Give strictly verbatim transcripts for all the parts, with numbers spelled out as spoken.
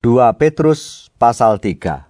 dua Petrus pasal tiga.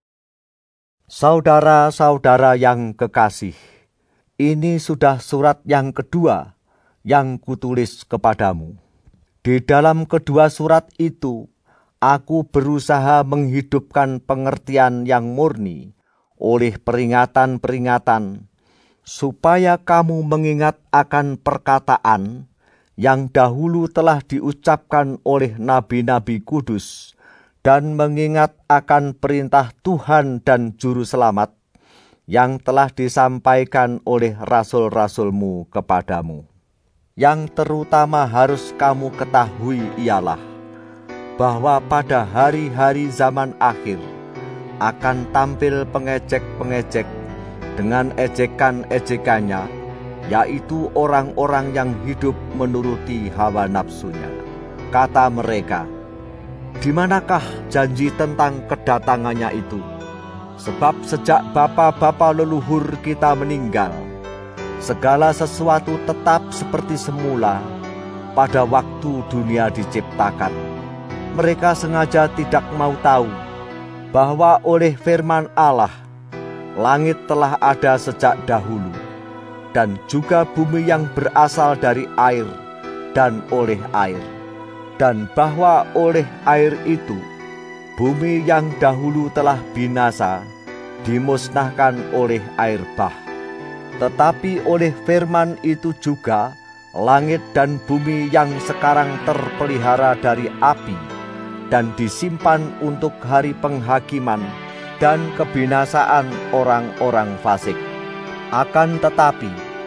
Saudara-saudara yang kekasih, ini sudah surat yang kedua yang kutulis kepadamu. Di dalam kedua surat itu, aku berusaha menghidupkan pengertian yang murni oleh peringatan-peringatan, supaya kamu mengingat akan perkataan yang dahulu telah diucapkan oleh nabi-nabi kudus, dan mengingat akan perintah Tuhan dan Juru Selamat yang telah disampaikan oleh rasul-rasulmu kepadamu. Yang terutama harus kamu ketahui ialah bahwa pada hari-hari zaman akhir akan tampil pengejek-pengejek dengan ejekan-ejekannya, yaitu orang-orang yang hidup menuruti hawa nafsunya. Kata mereka, "Di manakah janji tentang kedatangannya itu? Sebab sejak bapa-bapa leluhur kita meninggal, segala sesuatu tetap seperti semula pada waktu dunia diciptakan." Mereka sengaja tidak mau tahu bahwa oleh firman Allah, langit telah ada sejak dahulu, dan juga bumi yang berasal dari air dan oleh air, dan bahwa oleh air itu, bumi yang dahulu telah binasa, dimusnahkan oleh air bah. Tetapi oleh firman itu juga, langit dan bumi yang sekarang terpelihara dari api, dan disimpan untuk hari penghakiman dan kebinasaan orang-orang fasik. Akan tetapi,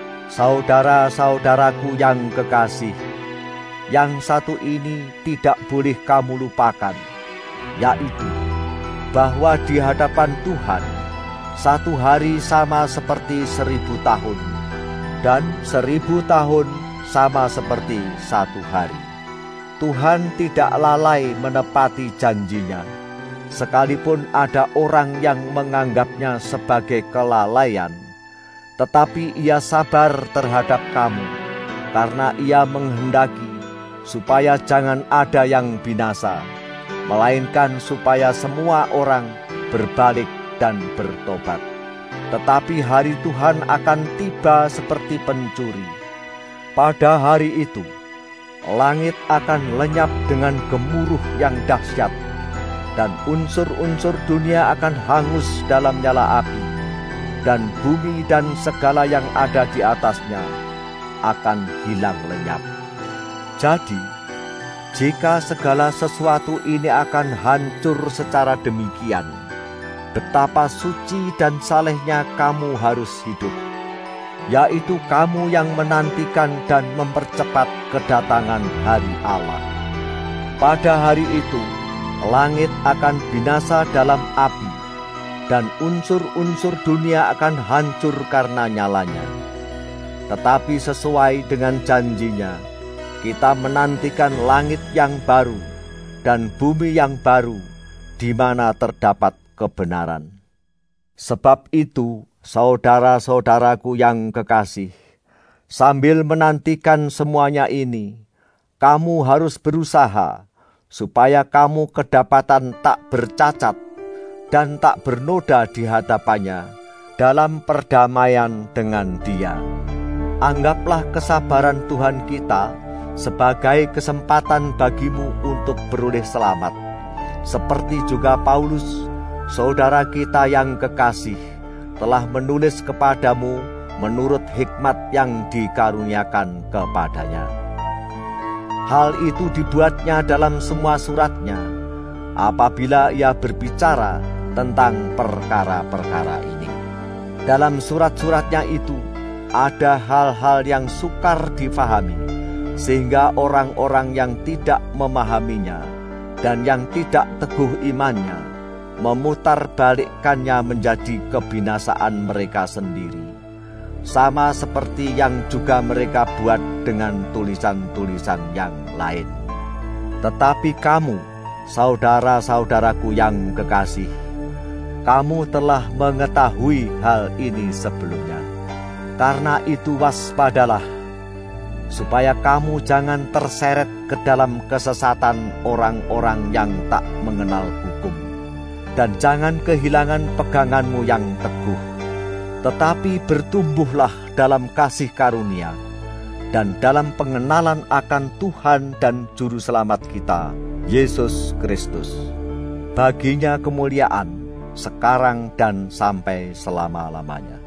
saudara-saudaraku yang kekasih, yang satu ini tidak boleh kamu lupakan, yaitu bahwa di hadapan Tuhan satu hari sama seperti seribu tahun, dan seribu tahun sama seperti satu hari. Tuhan tidak lalai menepati janjinya, sekalipun ada orang yang menganggapnya sebagai kelalaian. Tetapi ia sabar terhadap kamu, karena ia menghendaki supaya jangan ada yang binasa, melainkan supaya semua orang berbalik dan bertobat. Tetapi hari Tuhan akan tiba seperti pencuri. Pada hari itu, langit akan lenyap dengan gemuruh yang dahsyat, dan unsur-unsur dunia akan hangus dalam nyala api, dan bumi dan segala yang ada di atasnya akan hilang lenyap. Jadi, jika segala sesuatu ini akan hancur secara demikian, betapa suci dan salehnya kamu harus hidup, yaitu kamu yang menantikan dan mempercepat kedatangan hari Allah. Pada hari itu, langit akan binasa dalam api, dan unsur-unsur dunia akan hancur karena nyalanya. Tetapi sesuai dengan janjinya, kita menantikan langit yang baru dan bumi yang baru, di mana terdapat kebenaran. Sebab itu, saudara-saudaraku yang kekasih, sambil menantikan semuanya ini, kamu harus berusaha supaya kamu kedapatan tak bercacat dan tak bernoda di hadapannya dalam perdamaian dengan Dia. Anggaplah kesabaran Tuhan kita sebagai kesempatan bagimu untuk beroleh selamat, seperti juga Paulus, saudara kita yang kekasih, telah menulis kepadamu menurut hikmat yang dikaruniakan kepadanya. Hal itu dibuatnya dalam semua suratnya, apabila ia berbicara tentang perkara-perkara ini. Dalam surat-suratnya itu ada hal-hal yang sukar difahami, sehingga orang-orang yang tidak memahaminya dan yang tidak teguh imannya memutarbalikkannya menjadi kebinasaan mereka sendiri, sama seperti yang juga mereka buat dengan tulisan-tulisan yang lain. Tetapi kamu, saudara-saudaraku yang kekasih, kamu telah mengetahui hal ini sebelumnya. Karena itu waspadalah, supaya kamu jangan terseret ke dalam kesesatan orang-orang yang tak mengenal hukum, dan jangan kehilangan peganganmu yang teguh, tetapi bertumbuhlah dalam kasih karunia dan dalam pengenalan akan Tuhan dan Juru Selamat kita, Yesus Kristus. Baginya kemuliaan sekarang dan sampai selama-lamanya.